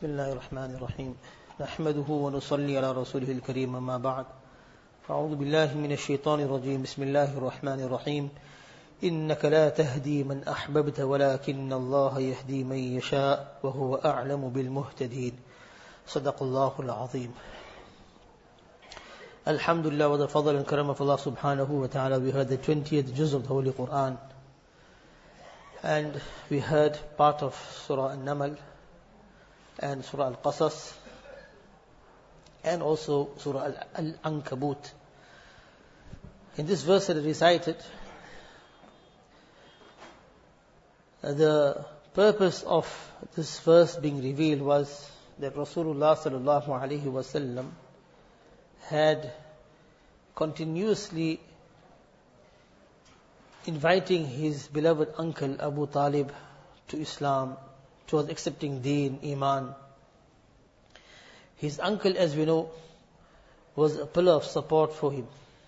بسم الله الرحمن الرحيم نحمده ونصلي على رسوله الكريم أما بعد أعوذ بالله من الشيطان الرجيم بسم الله الرحمن الرحيم إنك لا تهدي من أحببت ولكن الله يهدي من يشاء وهو أعلم بالمهتدين صدق الله العظيم. Alhamdulillah wa the fadl and karam of Allah subhanahu wa ta'ala, we heard the 20th juz of the Holy Quran, and we heard part of Surah An-Naml and Surah Al-Qasas and also Surah Al-Ankabut. In this verse that I recited, the purpose of this verse being revealed was that Rasulullah sallallahu alaihi wasallam had continuously inviting his beloved uncle Abu Talib to Islam, towards accepting deen, iman. His uncle, as we know, was a pillar of support for him.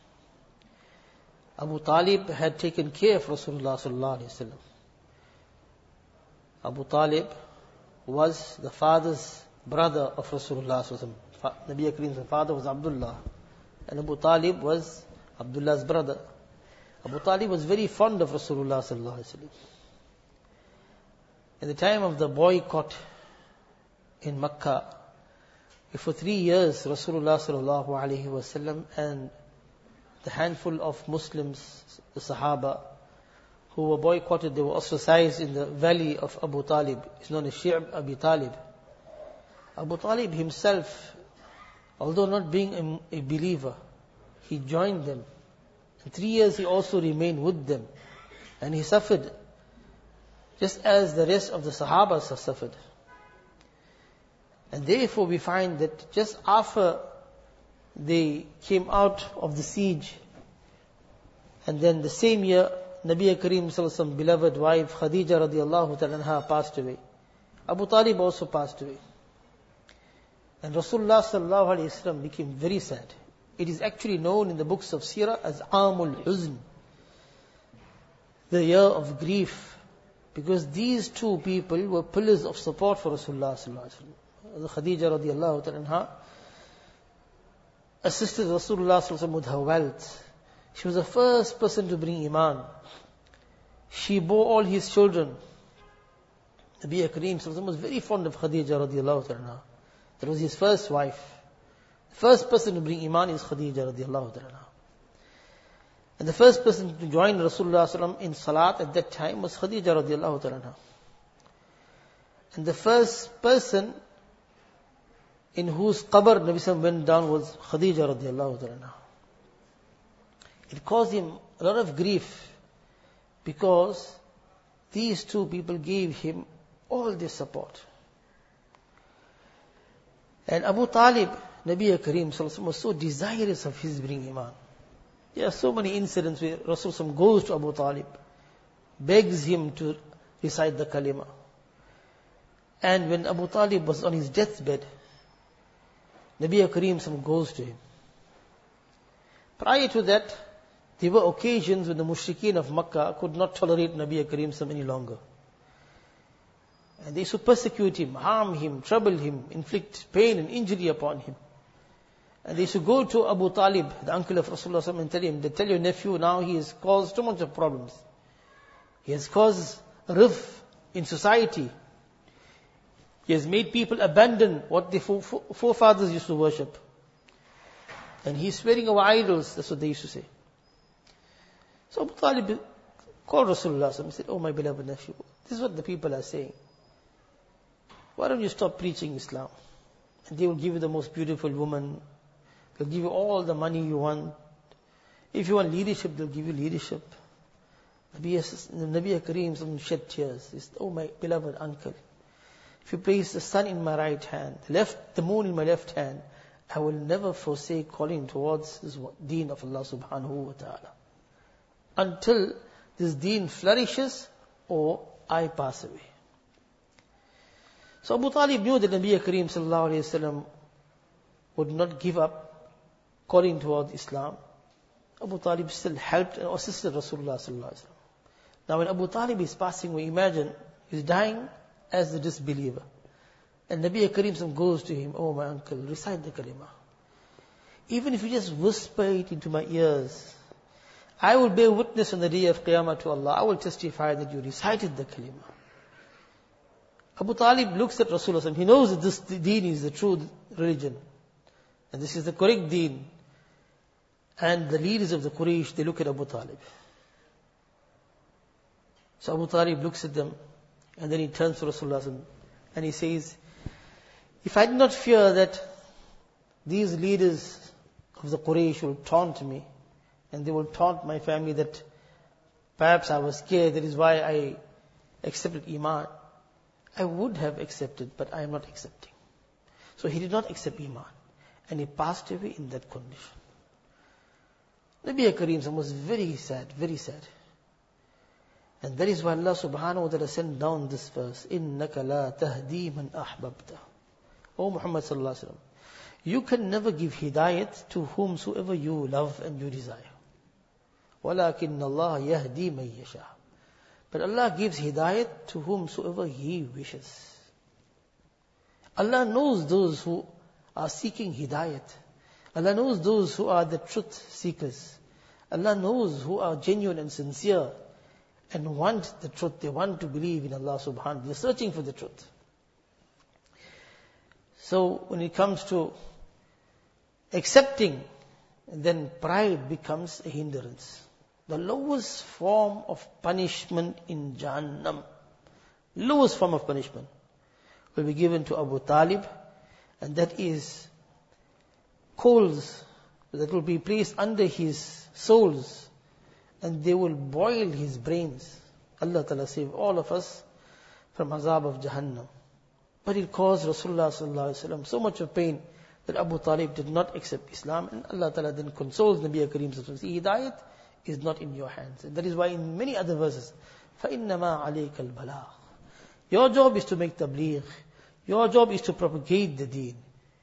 Abu Talib had taken care of Rasulullah sallallahu alaihi wasallam. Abu Talib was the father's brother of Rasulullah sallallahu alaihi wasallam. Nabi Kareem's father was Abdullah, and Abu Talib was Abdullah's brother. Abu Talib was very fond of Rasulullah sallallahu alaihi wasallam. In the time of the boycott in Makkah, for 3 years Rasulullah sallallahu alaihi wasallam and the handful of Muslims, the Sahaba, who were boycotted, they were ostracized in the valley of Abu Talib. It's known as Shi'b Abi Talib. Abu Talib himself, although not being a believer, he joined them. In 3 years he also remained with them. And he suffered, just as the rest of the Sahabas have suffered. And therefore we find that just after they came out of the siege, and then the same year, Nabi Kareem sallallahu alaihi wasallam beloved wife Khadija radiallahu ta'ala anha passed away. Abu Talib also passed away. And Rasulullah sallallahu alaihi wasallam became very sad. It is actually known in the books of Sirah as Amul Huzn, the year of grief, because these two people were pillars of support for Rasulullah sallallahu alaihi wasallam. Khadija radiallahu ta'ala anha assisted Rasulullah sallallahu alaihi wasallam with her wealth. She was the first person to bring Iman. She bore all his children. Nabi Kareem sallallahu alaihi wasallam was very fond of Khadija radiallahu ta'ala anha. That was his first wife. The first person to bring Iman is Khadija radiallahu ta'ala. And the first person to join Rasulullah sallallahu in Salat at that time was Khadija radiallahu ta'ala. And the first person in whose qabr Nabi sallallahu went down was Khadija radiallahu ta'ala. It caused him a lot of grief, because these two people gave him all their support. And Abu Talib, Nabi Kareem sallallahu alaihi wasallam, was so desirous of his bringing Iman. There are so many incidents where Rasul goes to Abu Talib, begs him to recite the kalima. And when Abu Talib was on his deathbed, Nabi Kareem sallallahu goes to him. Prior to that, there were occasions when the mushrikeen of Makkah could not tolerate Nabi Kareem sallallahu any longer. And they used to persecute him, harm him, trouble him, inflict pain and injury upon him. And they used to go to Abu Talib, the uncle of Rasulullah, and tell him, they tell your nephew now he has caused too much of problems. He has caused rift in society. He has made people abandon what their forefathers used to worship. And he's swearing our idols, that's what they used to say. So Abu Talib called Rasulullah and said, oh my beloved nephew, this is what the people are saying. Why don't you stop preaching Islam? And they will give you the most beautiful woman. They'll give you all the money you want. If you want leadership, they'll give you leadership. Nabi Kareem shed tears. He said, oh my beloved uncle, if you place the sun in my right hand, the moon in my left hand, I will never forsake calling towards this deen of Allah subhanahu wa ta'ala, until this deen flourishes or I pass away. So Abu Talib knew that Nabi Kareem sallallahu alayhi wasallam would not give up calling towards Islam. Abu Talib still helped and assisted Rasulullah sallallahu alayhi wasallam. Now when Abu Talib is passing away, imagine, he's dying as a disbeliever. And Nabi Kareem goes to him, "Oh my uncle, recite the kalima. Even if you just whisper it into my ears, I will bear witness on the day of Qiyamah to Allah. I will testify that you recited the kalima." Abu Talib looks at Rasulullah. He knows that this deen is the true religion. And this is the correct deen. And the leaders of the Quraysh, they look at Abu Talib. So Abu Talib looks at them, and then he turns to Rasulullah and he says, "If I did not fear that these leaders of the Quraysh will taunt me, and they will taunt my family, that perhaps I was scared, that is why I accepted Iman, I would have accepted, but I am not accepting." So he did not accept Iman, and he passed away in that condition. Nabi Kareem was very sad, very sad. And that is why Allah subhanahu wa ta'ala sent down this verse, إِنَّكَ لَا تَهْدِي مَنْ أَحْبَبْتَ. O Muhammad sallallahu alaihi wasallam, you can never give hidayat to whomsoever you love and you desire. وَلَكِنَّ اللَّهَ يَهْدِي مَنْ يَشَاءُ. But Allah gives hidayat to whomsoever He wishes. Allah knows those who are seeking hidayat. Allah knows those who are the truth seekers. Allah knows who are genuine and sincere and want the truth. They want to believe in Allah subhanahu wa ta'ala. They're searching for the truth. So when it comes to accepting, then pride becomes a hindrance. The lowest form of punishment in Jahannam, lowest form of punishment, will be given to Abu Talib, and that is coals that will be placed under his soles, and they will boil his brains. Allah Ta'ala save all of us from azab of Jahannam. But it caused Rasulullah sallallahu alaihi wasallam so much of pain that Abu Talib did not accept Islam, and Allah Ta'ala then consoles Nabi Kareem sallallahu alaihi wasallam. Hidayat is not in your hands. And that is why in many other verses, فَإِنَّمَا عَلَيْكَ الْبَلَاغِ. Your job is to make tabligh. Your job is to propagate the deen.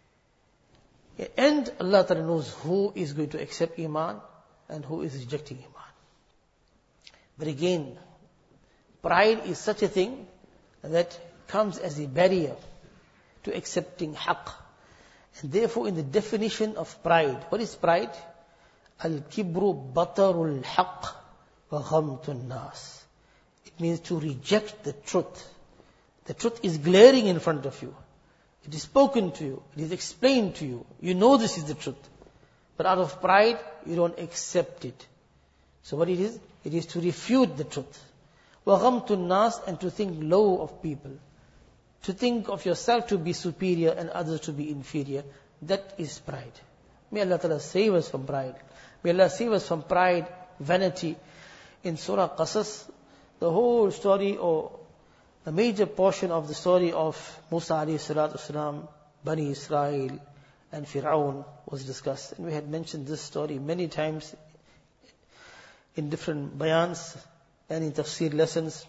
And Allah Ta'ala knows who is going to accept Iman and who is rejecting Iman. But again, pride is such a thing that comes as a barrier to accepting haqq. And therefore in the definition of pride, what is pride? Al-kibru batarul haqq wa ghamtun nas. It means to reject the truth. The truth is glaring in front of you. It is spoken to you. It is explained to you. You know this is the truth. But out of pride, you don't accept it. So what it is? It is to refute the truth. Wa ghamtun nas, and to think low of people. To think of yourself to be superior and others to be inferior. That is pride. May Allah Ta'ala save us from pride. May Allah save us from pride, vanity. In Surah Qasas, the whole story, or a major portion of the story of Musa alayhi salatu wasalam, Bani Israel and Fir'aun was discussed. And we had mentioned this story many times in different bayans and in tafsir lessons.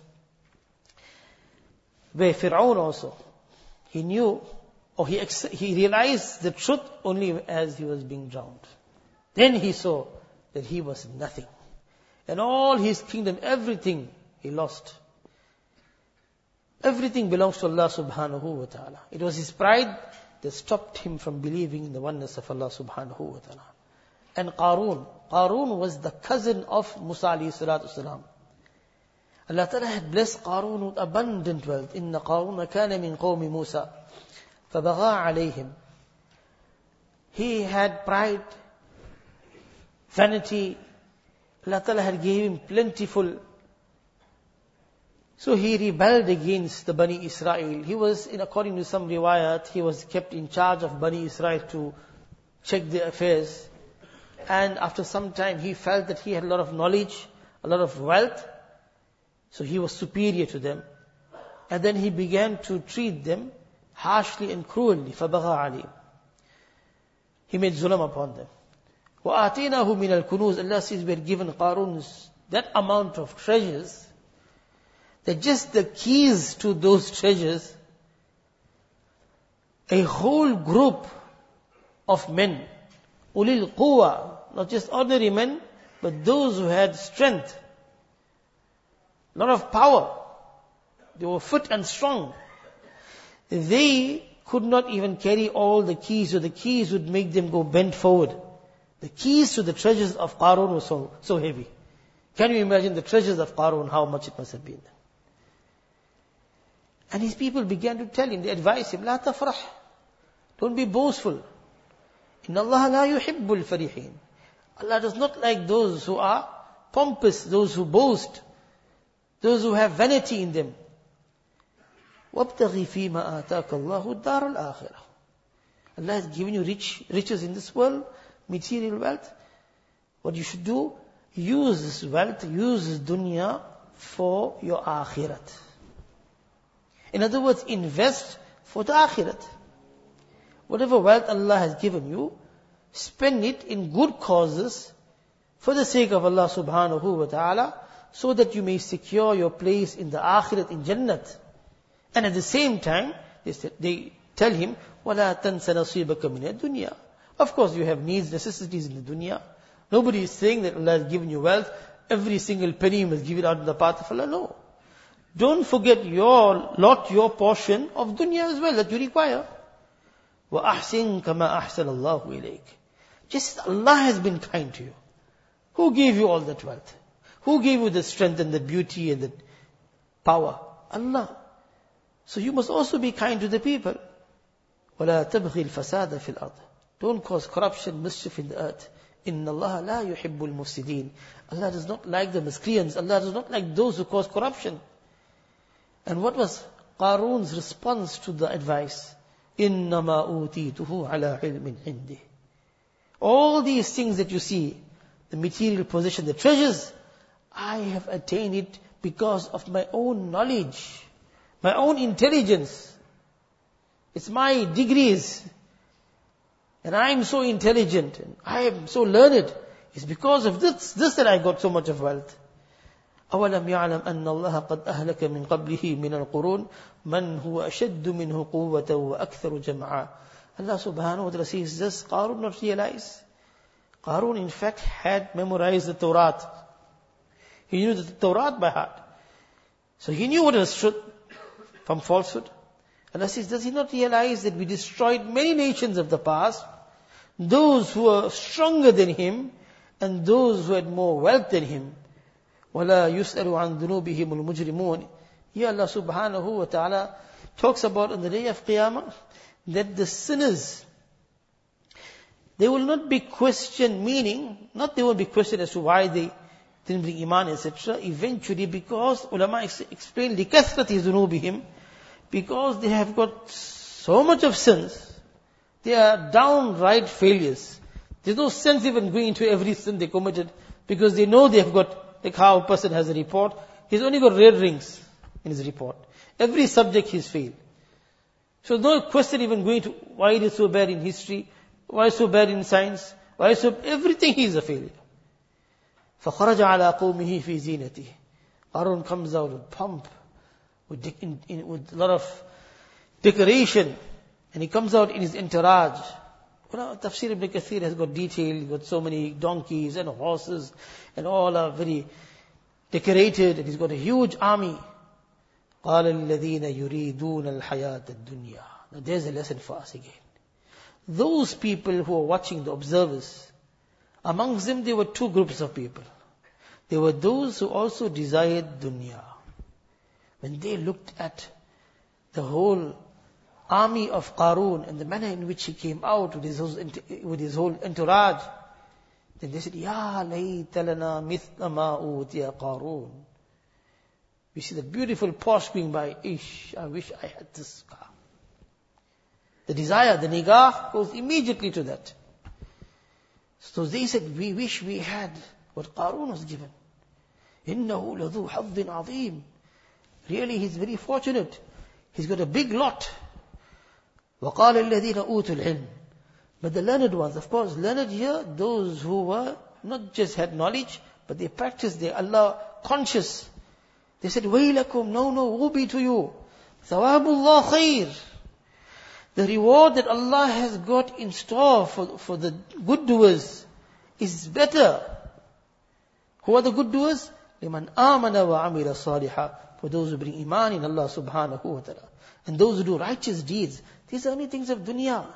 Where Fir'aun also, he knew, or he realized the truth only as he was being drowned. Then he saw that he was nothing. And all his kingdom, everything, he lost. Everything belongs to Allah subhanahu wa ta'ala. It was his pride that stopped him from believing in the oneness of Allah subhanahu wa ta'ala. And Qarun was the cousin of Musa alayhi salatu wasalam. Allah Ta'ala had blessed Qarun with abundant wealth. Inna Qaruna kana min qawmi Musa, فَبَغَى عَلَيْهِمْ. He had pride, vanity. Allah Ta'ala had gave him plentiful. So he rebelled against the Bani Israel. He was, according to some riwayat, he was kept in charge of Bani Israel to check their affairs. And after some time, he felt that he had a lot of knowledge, a lot of wealth. So he was superior to them. And then he began to treat them harshly and cruelly. فَبَغَى عَلِيهِمْ. He made zulm upon them. وَآتِينَاهُ مِنَ الْكُنُوزِ. Allah says we had given Qarun that amount of treasures, that just the keys to those treasures, a whole group of men, ulil quwa, not just ordinary men, but those who had strength, a lot of power, they were fit and strong. they could not even carry all the keys, so the keys would make them go bent forward. The keys to the treasures of Qarun were so heavy. Can you imagine the treasures of Qarun, how much it must have been? And his people began to tell him, they advised him, لا تفرح. Don't be boastful. إن الله لا يحب الفرحين. Allah does not like those who are pompous, those who boast, those who have vanity in them. وَابْتَغِي فِي مَا آتَاكَ اللَّهُ الدَّارَ الْآخِرَةِ. Allah has given you riches in this world, material wealth. What you should do, use this wealth, use this dunya for your akhirat. In other words, invest for the akhirat. Whatever wealth Allah has given you, spend it in good causes for the sake of Allah subhanahu wa ta'ala, so that you may secure your place in the akhirat, in Jannat. And at the same time, they tell him, وَلَا تَنْسَ نَصِيبَكَ مِنَ الدُّنْيَا. Of course you have needs, necessities in the dunya. Nobody is saying that Allah has given you wealth, every single penny you must give it out in the path of Allah. No. Don't forget your lot, your portion of dunya as well that you require. وَأَحْسِن كَمَا أَحْسَنَ اللَّهُ إِلَيْكَ. Just Allah has been kind to you. Who gave you all that wealth? Who gave you the strength and the beauty and the power? Allah. So you must also be kind to the people. وَلَا تَبْغِي الْفَسَادَ فِي الْأَرْضِ. Don't cause corruption, mischief in the earth. إِنَّ اللَّهَ لَا يُحِبُّ الْمُفْسِدِينَ. Allah does not like the miscreants. Allah does not like those who cause corruption. And what was Qarun's response to the advice? إِنَّمَا أُوتِيتُهُ عَلَى عِلْمٍ عِنْدِهِ. All these things that you see, the material possession, the treasures, I have attained it because of my own knowledge, my own intelligence. It's my degrees. And I am so intelligent, and I am so learned. It's because of this that I got so much of wealth. أَوَلَمْ يَعْلَمْ أَنَّ اللَّهَ قَدْ أَهْلَكَ مِنْ قَبْلِهِ مِنَ الْقُرُونِ مَنْ هُوَ أَشَدُّ مِنْهُ قُوَّةً وَأَكْثَرُ جَمْعًا. Allah subhanahu wa ta'ala says, does Qarun not realize? Qarun in fact had memorized the Torah. He knew the Torah by heart. So he knew what was truth from falsehood. Allah says, does he not realize that we destroyed many nations of the past, those who were stronger than him, and those who had more wealth than him? وَلَا يُسْأَلُ عَنْ ذُنُوبِهِمُ الْمُجْرِمُونَ. Here Allah subhanahu wa ta'ala talks about on the day of Qiyamah, that the sinners, they will not be questioned, meaning, not they will be questioned as to why they didn't bring iman, etc. Eventually, because ulama explain لِكَثْرَةِ ذُنُوبِهِمْ, because they have got so much of sins, they are downright failures. There's no sense even going into every sin they committed, because they know they have got, like how a person has a report, he's only got red rings in his report. Every subject he's failed. So no question even going to why it is so bad in history, why so bad in science, why so, everything he is a failure. فَخَرَجَ عَلَىٰ قَوْمِهِ فِي زِينَتِهِ. Qarun comes out with pomp, with a lot of decoration, and he comes out in his entourage. Tafsir ibn Kathir has got detail, he's got so many donkeys and horses, and all are very decorated, and he's got a huge army. قَالَ الَّذِينَ يُرِيدُونَ الْحَيَاةَ الدُّنْيَا. Now there's a lesson for us again. Those people who are watching, the observers, amongst them there were two groups of people. There were those who also desired dunya. When they looked at the whole army of Qarun and the manner in which he came out with his whole entourage, then they said, Ya layta lana mithla ma utiya Qarun. We see the beautiful Porsche going by. I wish I had this car. The desire, the nigah goes immediately to that. So they said, we wish we had what Qarun was given. إِنَّهُ لَذُو حَظٍّ عَظِيمٍ. Really, he's very fortunate. He's got a big lot. وَقَالَ الَّذِينَ أُوتُوا الْعِلْمِ. But the learned ones, of course, learned here, those who were not just had knowledge, but they practiced, they Allah conscious. They said, وَيْلَكُمْ, no, woe be to you. ثَوَابُ اللَّهِ خَيْرٌ. The reward that Allah has got in store for the good doers is better. Who are the good doers? لِمَنْ آمَنَ وَعَمِلَ صَالِحًا. for those who bring iman in Allah subhanahu wa ta'ala. And those who do righteous deeds. These are only things of dunya.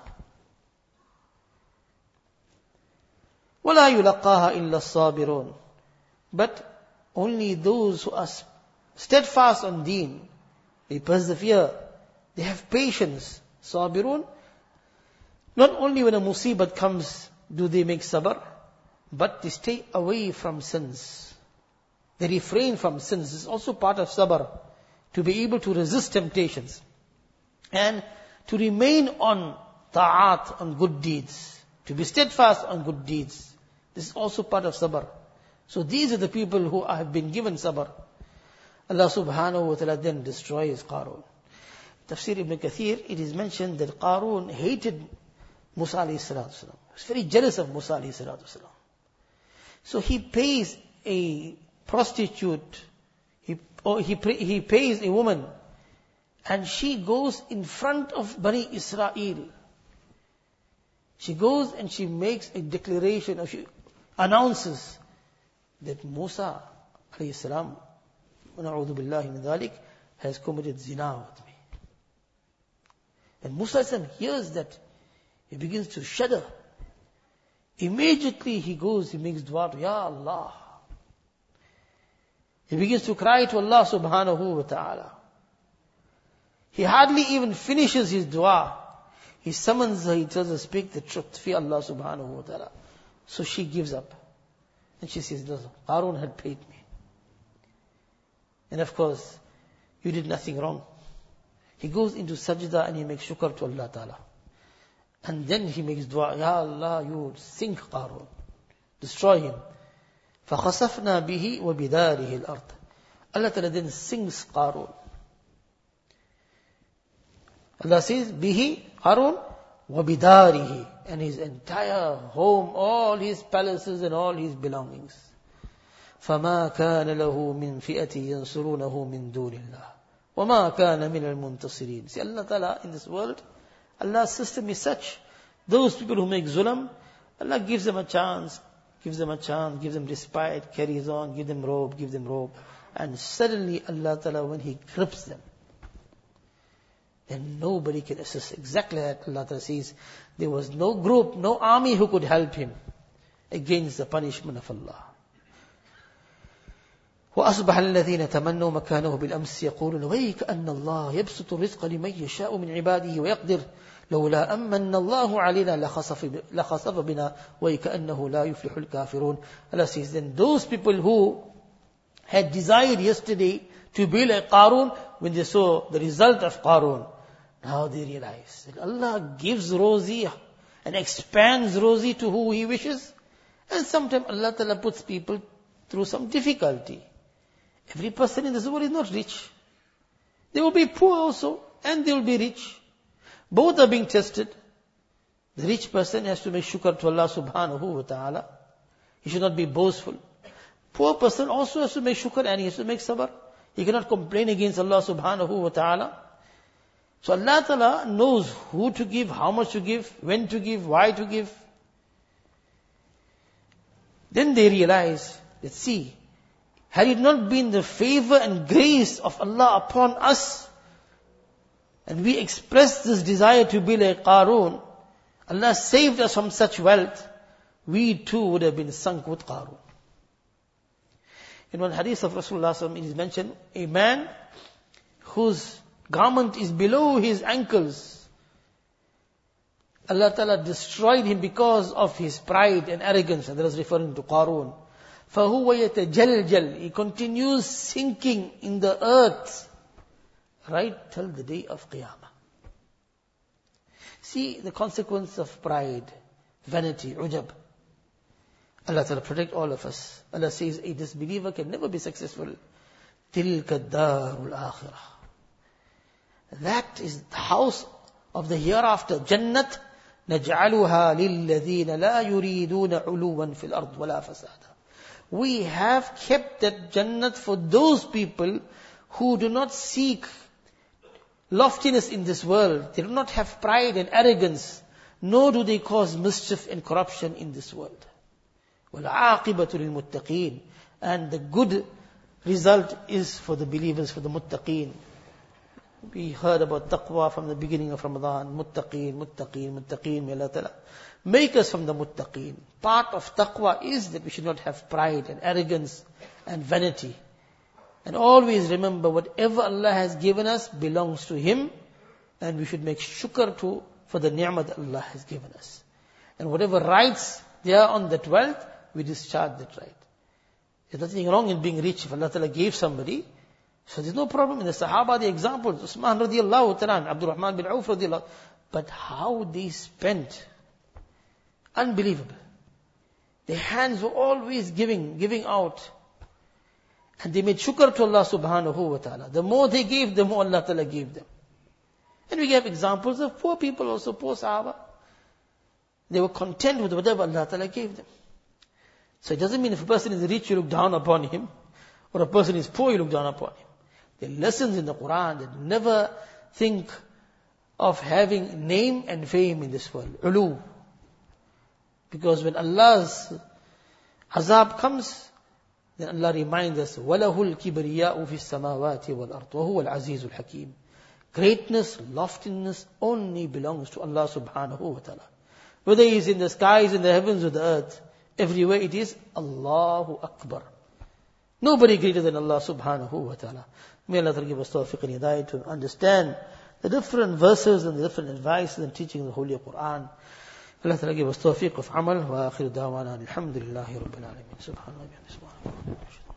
وَلَا يُلَقَّاهَا إِلَّا الصَّابِرُونَ. But only those who are steadfast on deen, they persevere, they have patience. Sabirun. Not only when a musibat comes do they make sabr, but they stay away from sins. They refrain from sins. This is also part of sabr. To be able to resist temptations. And to remain on ta'at, on good deeds. To be steadfast on good deeds. This is also part of sabr. So these are the people who have been given sabr. Allah subhanahu wa ta'ala then destroys Qarun. Tafsir Ibn Kathir, it is mentioned that Qarun hated Musa alayhi salatu wasalam. He was very jealous of Musa alayhi salatu wasalam. So he pays a prostitute, he pays a woman, and she goes in front of Bani Israel. She goes and she makes a declaration, or she announces that Musa alayhi salam, وَنَعُوذُ بِاللَّهِ مِنْ ذَلِكَ, has committed zina with me. And Musa hears that, he begins to shudder. Immediately he goes, he makes dua to Ya Allah. He begins to cry to Allah subhanahu wa ta'ala. He hardly even finishes his dua. He summons her, he tells her, speak the truth, fear Allah subhanahu wa ta'ala. So she gives up. And she says, listen, Qarun had paid me. And of course, you did nothing wrong. He goes into sajda and he makes shukr to Allah ta'ala. And then he makes dua, Ya Allah, you sink Qarun. Destroy him. فَخَسَفْنَا بِهِ وَبِدَارِهِ الْأَرْضِ. Allah ta'ala then sinks Qarun. Allah says, bihi Qarun وَبِدَارِهِ. And his entire home, all his palaces and all his belongings. فَمَا كَانَ لَهُ مِنْ فِئَةٍ يَنْصُرُونَهُ مِنْ دُونِ اللَّهِ وَمَا كَانَ مِنَ الْمُنْتَصِرِينَ. See, Allah ta'ala in this world, Allah's system is such. Those people who make zulm, Allah gives them a chance, gives them respite, carries on, give them rope. And suddenly Allah ta'ala, when He grips them, then nobody can assist. Exactly like Allah ta'ala says, there was no group, no army who could help him against the punishment of Allah. وأصبح الذين تمنوا مكانه بالأمس يقولون ويك أن الله يبسط الرزق لمن يشاء من عباده ويقدر لولا أمن الله علينا لخسف بنا ويك أنه لا يفلح الكافرون. Allah says, then those people who had desired yesterday to be like Qarun, when they saw the result of Qarun, now they realize that Allah gives rosy and expands rosy to who He wishes. And sometimes Allah Ta'ala puts people through some difficulty. Every person in this world is not rich. They will be poor also, and they will be rich. Both are being tested. The rich person has to make shukr to Allah subhanahu wa ta'ala. He should not be boastful. Poor person also has to make shukr and he has to make sabr. He cannot complain against Allah subhanahu wa ta'ala. So Allah ta'ala knows who to give, how much to give, when to give, why to give. Then they realize that, see, had it not been the favor and grace of Allah upon us, and we expressed this desire to be like Qarun, Allah saved us from such wealth, we too would have been sunk with Qarun. In one hadith of Rasulullah, it is mentioned, a man whose garment is below his ankles, Allah Ta'ala destroyed him because of his pride and arrogance, and that is referring to Qarun. فَهُوَ يَتَجَلْجَلْ. He continues sinking in the earth right till the day of Qiyamah. See the consequence of pride, vanity, ujab. Allah Ta'ala protect all of us. Allah says a disbeliever can never be successful. تِلْكَ الدَّارُ الْآخِرَةِ. That is the house of the hereafter. Jannat نَجْعَلُهَا لِلَّذِينَ لَا يُرِيدُونَ عُلُوًا فِي الْأَرْضِ وَلَا فَسَادًا. We have kept that Jannat for those people who do not seek loftiness in this world. They do not have pride and arrogance, nor do they cause mischief and corruption in this world. وَالْعَاقِبَةُ لِلْمُتَّقِينَ. And the good result is for the believers, for the muttaqeen. We heard about taqwa from the beginning of Ramadan. Muttaqeen, muttaqeen, muttaqeen. May Allah Ta'ala make us from the muttaqeen. Part of taqwa is that we should not have pride and arrogance and vanity. And always remember, whatever Allah has given us belongs to Him, and we should make shukr for the ni'mah that Allah has given us. And whatever rights there on that wealth, we discharge that right. There's nothing wrong in being rich. If Allah Ta'ala gave somebody, so there's no problem. In the Sahaba, the examples, Usman radiallahu ta'ala, Abdul Rahman bin Auf radiallahu, but how they spent, unbelievable. Their hands were always giving out. And they made shukr to Allah subhanahu wa ta'ala. The more they gave, the more Allah Ta'ala gave them. And we have examples of poor people also, poor Sahaba. They were content with whatever Allah Ta'ala gave them. So it doesn't mean if a person is rich, you look down upon him, or a person is poor, you look down upon him. There are lessons in the Quran that never think of having name and fame in this world. Ulu. Because when Allah's azab comes, then Allah reminds us, وَلَهُ الْكِبْرِيَاءُ فِي السَّمَاوَاتِ وَالْأَرْضِ وَهُوَ الْعَزِيزُ الْحَكِيمُ. Greatness, loftiness only belongs to Allah subhanahu wa ta'ala. Whether He is in the skies, in the heavens, or the earth, everywhere it is Allahu Akbar. Nobody greater than Allah subhanahu wa ta'ala. May Allah give us tawfiq and hidayah to understand the different verses and the different advices and teaching of the Holy Quran. Allah give us tawfiq of amal. Wa akhiru da'wana alhamdulillahi rabbil alameen. Subhanallah.